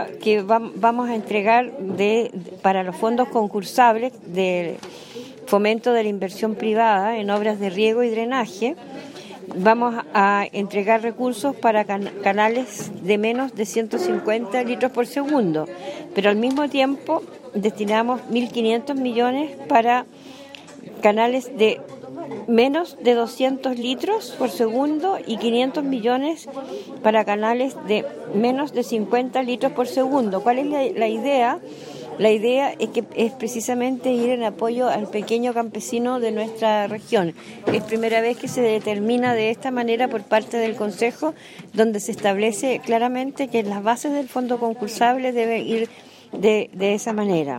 ayuda que vamos a entregar para los fondos concursables de fomento de la inversión privada en obras de riego y drenaje. Vamos a entregar recursos para canales de menos de 150 litros por segundo, pero al mismo tiempo destinamos 1.500 millones para canales de menos de 200 litros por segundo y 500 millones para canales de menos de 50 litros por segundo. ¿Cuál es la idea? La idea es precisamente ir en apoyo al pequeño campesino de nuestra región. Es primera vez que se determina de esta manera por parte del Consejo, donde se establece claramente que las bases del fondo concursable deben ir de esa manera.